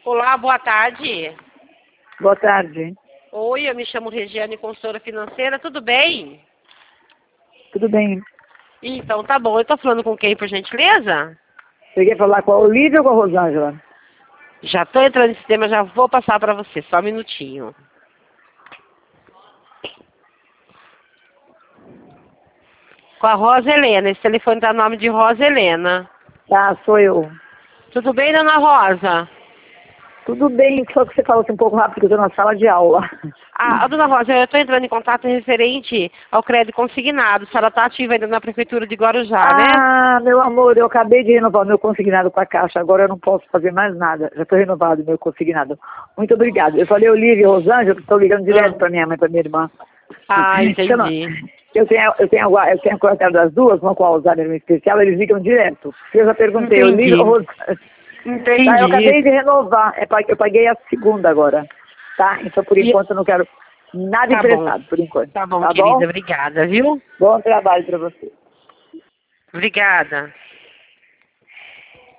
Olá, boa tarde. Boa tarde. Oi, eu me chamo Regiane, consultora financeira, tudo bem? Tudo bem? Então, tá bom. Eu tô falando com quem, por gentileza? Você quer falar com a Olivia ou com a Rosângela? Já tô entrando no sistema, já vou passar pra você, só um minutinho. Com a Rosa Helena, esse telefone tá no nome de Rosa Helena. Tá, sou eu. Tudo bem, dona Rosa? Tudo bem, só que você falou assim um pouco rápido, porque eu estou na sala de aula. Ah, dona Rosa, eu tô entrando em contato referente ao crédito consignado. A senhora tá ativa ainda na Prefeitura de Guarujá, né? Ah, meu amor, eu acabei de renovar o meu consignado com a Caixa, agora eu não posso fazer mais nada. Já estou renovado o meu consignado. Muito obrigada. Eu falei Olivia e Rosângela, que estou ligando direto para minha mãe e para minha irmã. Ah, Chama- entendi. Eu tenho a contato das duas, uma com a Alzheimer em especial, eles ligam direto. Eu já perguntei, Olivia ou Entendi. Rosângela? Tá, eu Entendi. acabei de renovar. Eu paguei a segunda agora. Tá? Então, por E- enquanto, eu não quero nada Tá bom. emprestado, por enquanto. Tá bom, Tá bom? querida. Obrigada, viu? Bom trabalho para você. Obrigada.